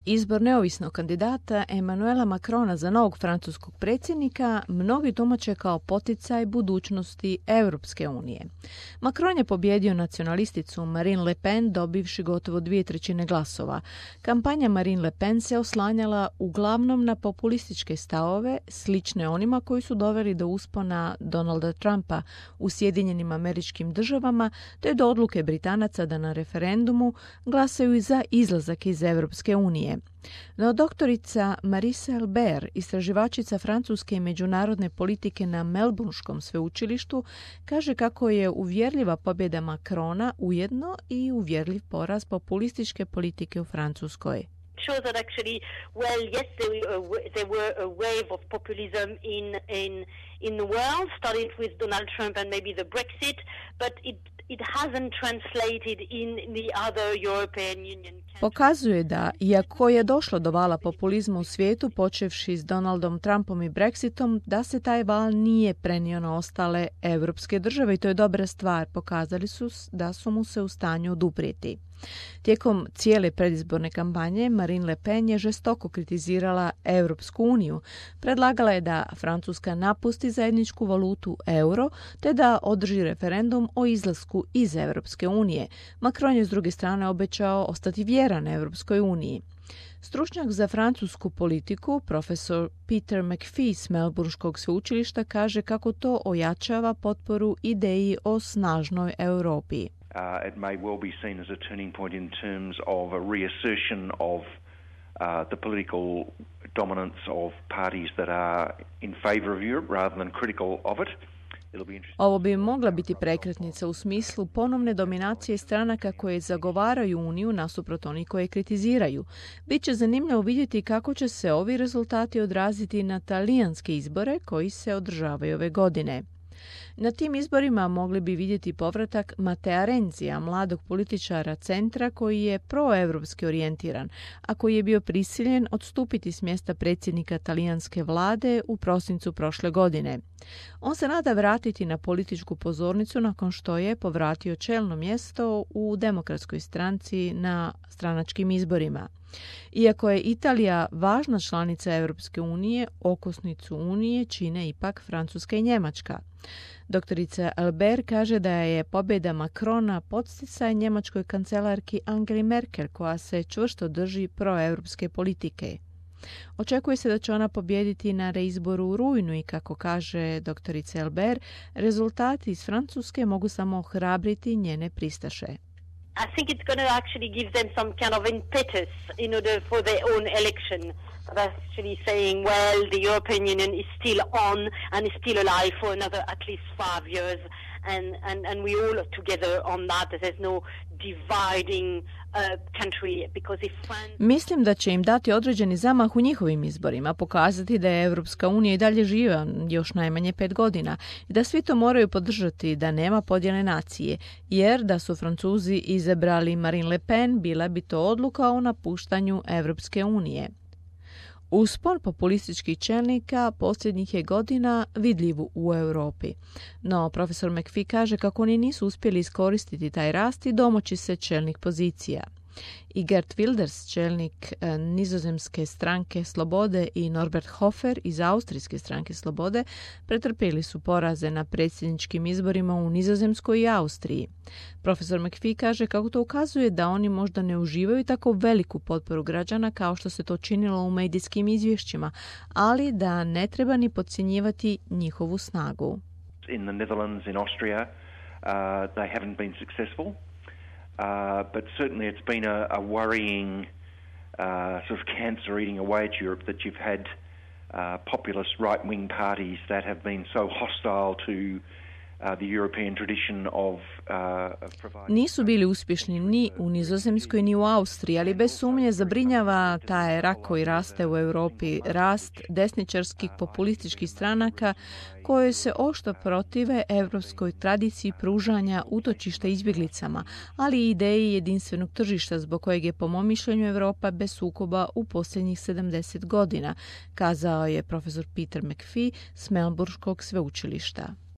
Izbor neovisnog kandidata Emmanuela Macrona za novog francuskog predsjednika mnogi tumače kao poticaj budućnosti Europske unije. Macron je pobjedio nacionalisticu Marine Le Pen dobivši gotovo 2/3 glasova. Kampanja Marine Le Pen se oslanjala uglavnom na populističke stavove, slične onima koji su doveli do uspona Donalda Trumpa u Sjedinjenim Američkim Državama, te do odluke Britanaca da na referendumu glasaju za izlazak iz Europske unije. No doktorica Marisa Elber, istraživačica francuske i međunarodne politike na Melbourneskom sveučilištu, kaže kako je uvjerljiva pobjeda Macrona ujedno i uvjerljiv poraz populističke politike u Francuskoj. Shows that actually, well, yes, there were a wave of populism in the world, started with Donald Trump and maybe the Brexit, but it hasn't translated in the other European Union countries. Pokazuje da, iako je došlo do vala populizma u svijetu, počevši s Donaldom Trumpom i Brexitom, da se taj val nije prenio na ostale europske države i to je dobra stvar. Pokazali su da su mu se u stanju oduprijeti. Tijekom cijele predizborne kampanje Marine Le Pen je žestoko kritizirala Europsku uniju. Predlagala je da Francuska napusti zajedničku valutu euro te da održi referendum o izlasku iz Europske unije. Macron je s druge strane obećao ostati vjeran Europskoj uniji. Stručnjak za francusku politiku, profesor Peter McPhee s Melbourneskog sveučilišta, kaže kako to ojačava potporu ideji o snažnoj Europi. It may well be seen as a turning point in terms of a reassertion of the political dominance of parties that are in favor of Europe rather than critical of it. Ovo bi mogla biti prekretnica u smislu ponovne dominacije stranaka koje zagovaraju Uniju nasuprot onih koje kritiziraju. Biće zanimljivo vidjeti kako će se ovi rezultati odraziti na talijanske izbore koji se održavaju ove godine. Na tim izborima mogli bi vidjeti povratak Mattea Renzija, mladog političara centra koji je proevropski orijentiran, a koji je bio prisiljen odstupiti s mjesta predsjednika talijanske vlade u prosincu prošle godine. On se nada vratiti na političku pozornicu nakon što je povratio čelno mjesto u Demokratskoj stranci na stranačkim izborima. Iako je Italija važna članica Europske unije, okosnicu unije čine ipak Francuska i Njemačka. Doktorica Elber kaže da je pobjeda Macrona podsticaj njemačkoj kancelarki Angeli Merkel, koja se čvrsto drži proeuropske politike. Očekuje se da će ona pobijediti na reizboru u rujnu i, kako kaže doktorica Elber, rezultati iz Francuske mogu samo ohrabriti njene pristaše. I think it's going to actually give them some kind of impetus in order for their own election. That's actually saying, well, the European Union is still on and is still alive for another at least 5 years, and we all are together on that. There's no dividing country because if France... Mislim da će im dati određeni zamah u njihovim izborima, pokazati da je Europska unija i dalje živa još najmanje 5 godina i da svi to moraju podržati, da nema podjele nacije, jer da su Francuzi izabrali Marine Le Pen, bila bi to odluka o napuštanju Europske unije. Uspon populističkih čelnika posljednjih je godina vidljiv u Europi. No, profesor McPhee kaže kako oni nisu uspjeli iskoristiti taj rast i domoći se čelnih pozicija. I Geert Wilders, čelnik nizozemske stranke Slobode, i Norbert Hofer iz austrijske stranke Slobode pretrpjeli su poraze na predsjedničkim izborima u Nizozemskoj i Austriji. Profesor McPhee kaže kako to ukazuje da oni možda ne uživaju tako veliku potporu građana kao što se to činilo u medijskim izvješćima, ali da ne treba ni podcjenjivati njihovu snagu. In the Netherlands, in Austria, they haven't been successful. But certainly it's been a worrying sort of cancer eating away at Europe that you've had populist right-wing parties that have been so hostile to the European tradition of providing... Nisu bili uspješni ni u Nizozemskoj ni u Austriji, ali bez sumnje zabrinjava taj rak koji raste u Europi, rast desničarskih populističkih stranaka koje se oštro protive europskoj tradiciji pružanja utočišta izbjeglicama, ali i ideji jedinstvenog tržišta zbog kojeg je po mom mišljenju Europa bez sukoba u posljednjih 70 godina, kazao je profesor Peter McPhee s Melbourneskog sveučilišta.